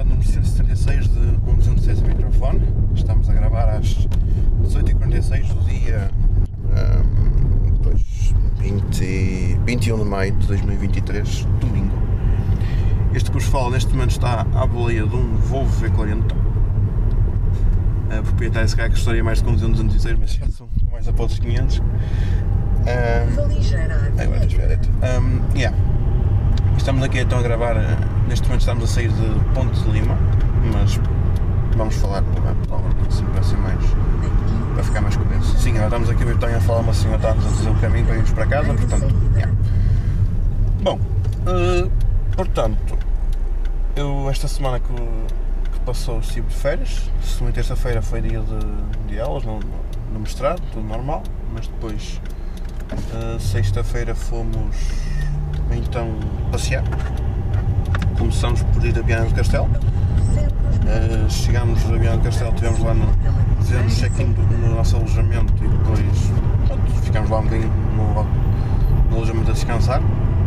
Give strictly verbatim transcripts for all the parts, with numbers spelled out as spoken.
número cento e setenta e seis de um duzentos e seis a microfone. Estamos a gravar às dezoito e quarenta e seis do dia um, depois, vinte, vinte e um de maio de dois mil e vinte e três, domingo. Este que vos falo neste momento está à boleia de um Volvo V quarenta. A proprietária se calhar que gostaria mais de conduzir um duzentos e seis, mas já são com mais a para outros quinhentos. Um, agora estou a um, yeah. Estamos aqui então a gravar, neste momento estamos a sair de Ponte de Lima, mas vamos falar assim para ser mais, para ficar mais começo. Sim, agora estamos aqui a falar uma senhora, estávamos a fazer o caminho para irmos para casa, portanto, yeah. Bom, uh, portanto, eu esta semana que, que passou estive de férias, segunda e terça-feira foi dia de, de aulas no, no mestrado, tudo normal, mas depois uh, sexta-feira fomos então passear. Começamos por ir a Viana do Castelo. Uh, chegámos a Viana do Castelo, estivemos lá no, fizemos check-in no nosso alojamento e depois pronto, ficámos lá um bocadinho no, no alojamento a descansar.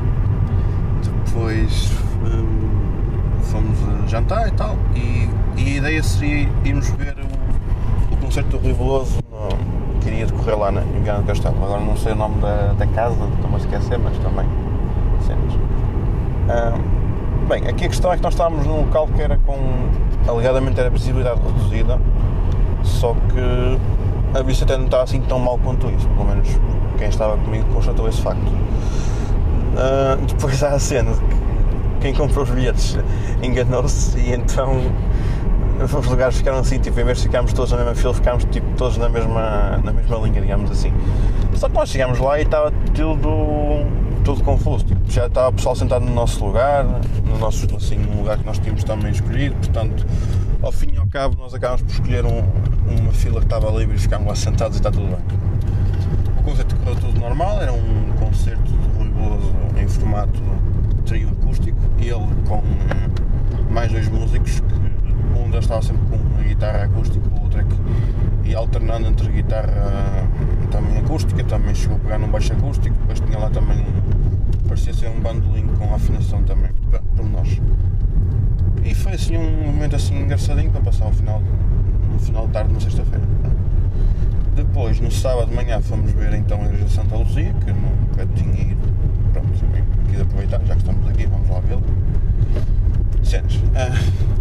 Depois um, fomos a jantar e tal, e, e a ideia seria irmos ver o, o concerto do Rui Veloso no, que iria decorrer lá na, em Viana do Castelo. Agora não sei o nome da, da casa, estou-me a esquecer, mas também cenas. Um, bem, aqui a questão é que nós estávamos num local que era com, alegadamente era visibilidade reduzida, só que a vista até não estava assim tão mal quanto isso, pelo menos quem estava comigo constatou esse facto. Uh, depois há a cena de que quem comprou os bilhetes enganou-se e então os lugares ficaram assim, tipo, em vez de ficarmos todos na mesma fila, ficámos tipo, todos na mesma, na mesma linha, digamos assim. Só que nós chegámos lá e estava tudo, tudo confuso, tipo, já estava o pessoal sentado no nosso lugar, no nosso, assim, num lugar que nós tínhamos também escolhido, portanto, ao fim e ao cabo, nós acabámos por escolher um, uma fila que estava livre e ficámos lá sentados e está tudo bem. O concerto correu tudo normal, era um concerto de Rui Veloso em formato trio acústico, e ele com mais dois músicos, que um deles estava sempre com uma guitarra acústica, o outro é que ia alternando entre guitarra também acústica, também chegou a pegar num baixo acústico, depois tinha lá também um, parecia ser um bandolim com afinação também, por nós. E foi assim um momento assim engraçadinho para passar o final, no final de tarde, na sexta-feira. Depois, no sábado de manhã, fomos ver então a Igreja de Santa Luzia, que eu nunca tinha ido, pronto, quis aproveitar, já que estamos aqui, vamos lá vê-lo. Cenas. Ah,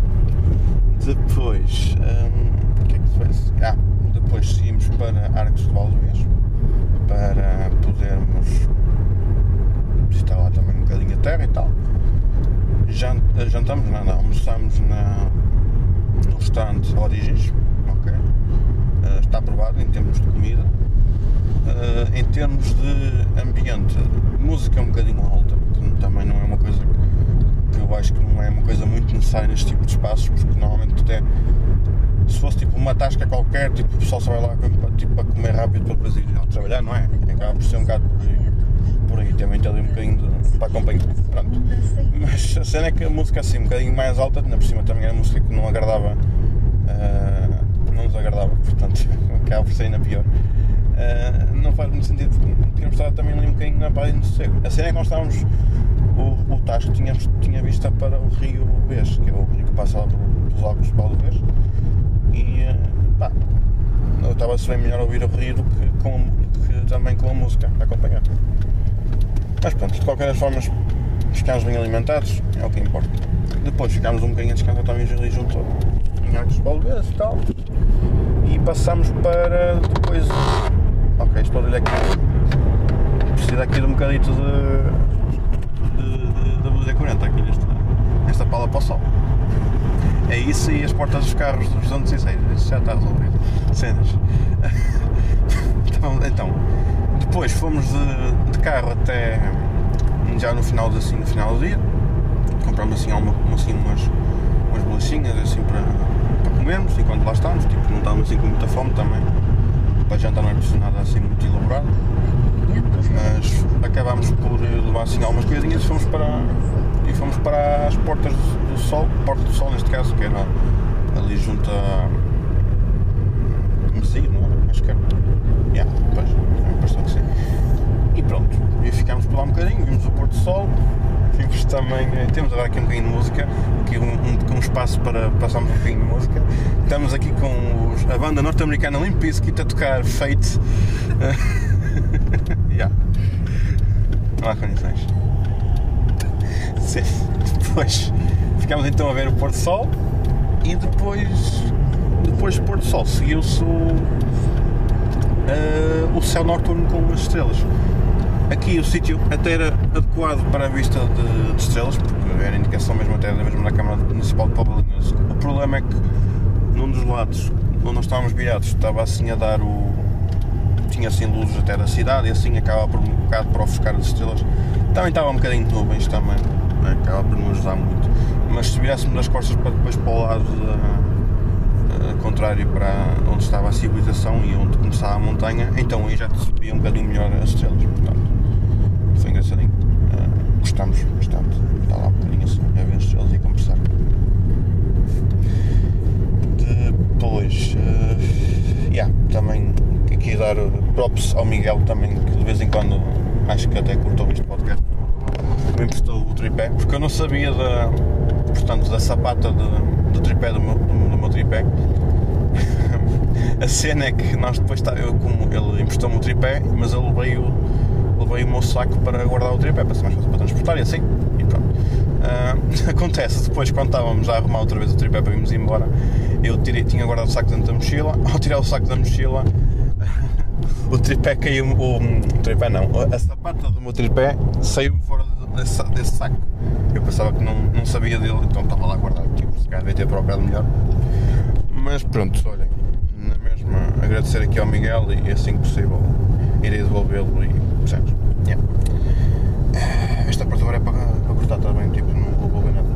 depois, um, o que é que se fez? Ah, depois seguimos para Arcos de Valdevez, para podermos visitar lá também um bocadinho a terra e tal. Jant, jantamos, nada, almoçamos na, no restaurante Origens, ok? Uh, está aprovado em termos de comida. Uh, em termos de ambiente, música é um bocadinho alta, porque também não é uma coisa que, que eu acho que não é uma coisa muito necessária neste tipo de espaços, porque normalmente até se fosse tipo uma tasca qualquer, tipo, o pessoal só vai lá tipo, para comer rápido para depois ir ao trabalhar, não é? Acaba por ser um bocado por aí, por aí também tem ali um bocadinho de, para acompanhar, pronto. Mas a cena é que a música assim um bocadinho mais alta, ainda por cima também era música que não agradava, uh, não nos agradava, portanto acaba por ser ainda pior. Uh, não faz muito sentido, porque tínhamos estado também ali um bocadinho na praia de sossego. A cena é que nós estávamos, o, o Tasco tinha, tinha vista para o rio Vez, que é o rio que passa lá pelos Alcos de Valdevez, e uh, pá, eu estava-se bem melhor ouvir o rio do que, com, do que também com a música a acompanhar. Mas pronto, de qualquer forma ficámos bem alimentados, é o que importa. Depois ficámos um bocadinho a descansar também ali junto em Arcos de Valdevez e tal, e passámos para depois. Ok, estou a olhar aqui. Precisa aqui de um bocadito de. de. de, de W D quarenta aqui nesta, nesta pala para o sol. É isso e as portas dos carros dos duzentos e seis, isso já está resolvido. Cenas. então, então, depois fomos de, de carro até. já no final, assim, no final do dia. Compramos assim, uma, assim umas, umas bolachinhas assim para, para comermos enquanto lá estávamos, tipo, não estávamos assim com muita fome também. Para jantar não era preciso nada assim muito elaborado, mas acabámos por levar assim algumas coisinhas e fomos para, e fomos para as Portas do Sol, Porta do Sol neste caso, que era ali junto a Mesir, não é? Acho que era. Yeah, pois, me pareceu que sim. E pronto, e ficámos por lá um bocadinho, vimos o Porto do Sol, Vimos também, temos agora aqui um bocadinho de música, aqui um, um, um espaço para passarmos um bocadinho de música. Estamos aqui com os, a banda norte-americana Limp Bizkit a tocar Fate. Yeah. Não há condições. Sim. Depois ficámos então a ver o pôr do sol e depois, depois do pôr do sol seguiu-se o, uh, o céu noturno com as estrelas. Aqui o sítio até era adequado para a vista de, de estrelas, porque era indicação mesmo até mesmo na Câmara Municipal de Pobrinhas. O problema é que num dos lados onde nós estávamos virados estava assim a dar o... tinha assim luzes até da cidade e assim acaba por um bocado para ofuscar as estrelas. Também estava um bocadinho de nuvens também, né? Acaba por não ajudar muito. Mas se virássemos as costas para depois para o lado uh, uh, contrário para onde estava a civilização e onde começava a montanha, então aí já se via um bocadinho melhor as estrelas, portanto foi engraçadinho. Uh, gostamos bastante, está lá um bocadinho assim a ver as estrelas e a conversar. Depois, uh, yeah, também aqui dar props ao Miguel também, que de vez em quando acho que até curtou este podcast, me emprestou o tripé, porque eu não sabia da, portanto, da sapata de, do tripé do meu, do meu tripé. A cena é que nós depois, eu, como ele emprestou-me o tripé, mas ele levei o, levei o meu saco para guardar o tripé, para ser mais fácil para transportar e assim, e pronto. Uh, acontece, depois quando estávamos a arrumar outra vez o tripé para irmos embora, eu tirei, tinha guardado o saco dentro da mochila. Ao tirar o saco da mochila, o tripé caiu, o, o tripé não, a sapata do meu tripé saiu-me fora desse, desse saco. Eu pensava que não, não sabia dele, então estava lá guardado, tipo, se calhar devia ter procurado melhor. Mas pronto, olhem, na mesma agradecer aqui ao Miguel e assim que possível irei devolvê-lo e percebes? Yeah. Esta parte agora é para, para cortar também, tipo, não vou devolver nada.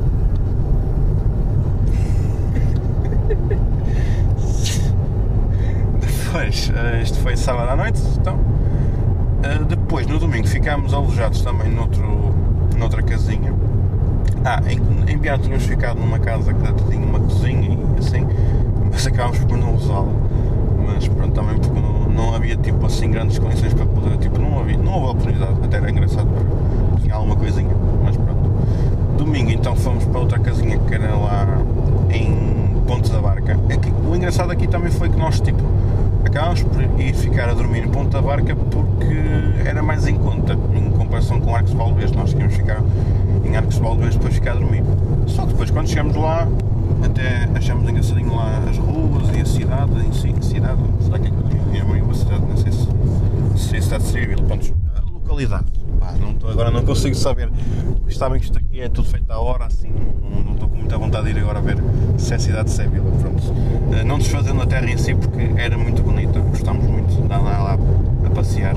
Depois, isto foi sábado à noite, então. Depois, no domingo, ficámos alojados também noutro, noutra casinha. Ah, em, em Biar tínhamos ficado numa casa que tinha uma cozinha e assim, mas acabámos por não usá-la. Mas pronto, também porque não, não havia tipo assim grandes condições para poder, tipo, não havia, não houve oportunidade, até era engraçado para cozinhar alguma coisinha, mas pronto. Domingo então fomos para outra casinha que era lá em Ponte da Barca. Aqui, o engraçado aqui também foi que nós tipo acabámos por ir ficar a dormir em Ponte da Barca porque era mais em conta em comparação com Arcos de Valdevez. Nós queríamos ficar em Arcos de Valdevez depois ficar a dormir. Só que depois quando chegamos lá até achamos engraçadinho lá as ruas e a cidade em si, cidade, será que é, é uma cidade, não sei se, se é cidade civil, pronto, a localidade. Pá, não tô, agora não consigo saber, sabem que isto aqui é tudo feito à hora, assim, não, não estou com muita vontade de ir agora ver se é cidade, se é vila, pronto. Não desfazendo a terra em si porque era muito bonita, gostámos muito de andar lá a passear.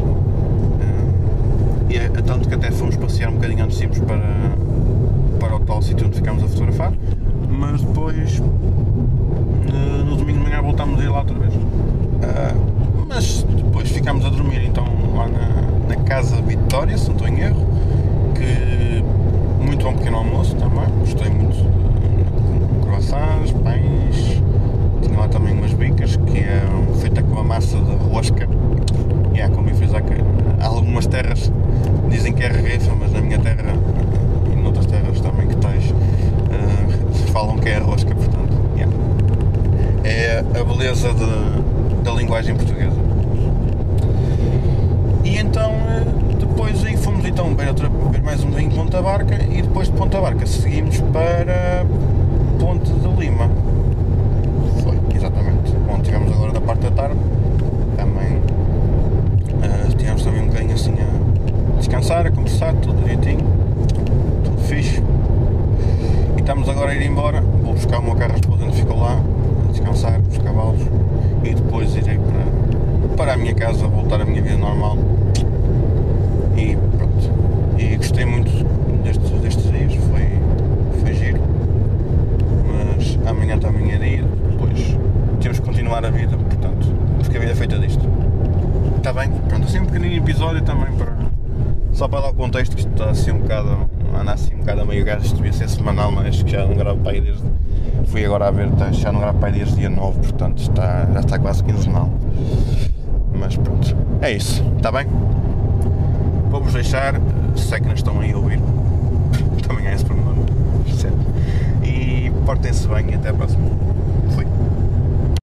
E é tanto que até fomos passear um bocadinho antes de irmos para, para o tal sítio onde ficámos a fotografar, mas depois no domingo de manhã voltámos a ir lá outra vez. Mas depois ficámos a dormir então lá na, na Casa Vitória, se não estou em erro, que muito bom pequeno almoço também, gostei muito de croissants, pães, tinha lá também umas bicas que é feita com a massa de rosca, e é como eu fiz aqui. Há algumas terras dizem que é regueifa, mas na minha terra e noutras terras também que tais uh, falam que é a rosca, portanto, yeah. É a beleza de, da linguagem portuguesa. E então depois aí fomos então ver, outra, ver mais um dia em Ponta Barca e depois de Ponta Barca seguimos para Ponte de Lima. Foi, exatamente, onde estivemos agora da parte da tarde, também uh, estivemos também um bocadinho assim a descansar, a conversar, tudo direitinho, tudo fixe. E estamos agora a ir embora, vou buscar o meu carro, a esposa onde ficou lá, a descansar, os cavalos, e depois irei para, para a minha casa, voltar à minha vida normal. E pronto, e gostei muito destes, destes dias, foi, foi giro, mas amanhã também é dia, depois temos que continuar a vida, portanto, porque a vida é feita disto. Está bem? Pronto, assim um pequenino episódio também para, só para dar o contexto, que isto está assim um bocado, anda assim um bocado a meio gás, isto devia ser semanal, mas que já não gravo para aí desde, fui agora a ver, já não gravo para aí desde dia nove, portanto está, já está quase quinzenal, mas pronto, é isso, está bem? Vou-vos deixar, se é que não estão aí a ouvir, também é esse problema. Certo. E portem-se bem e até a próxima.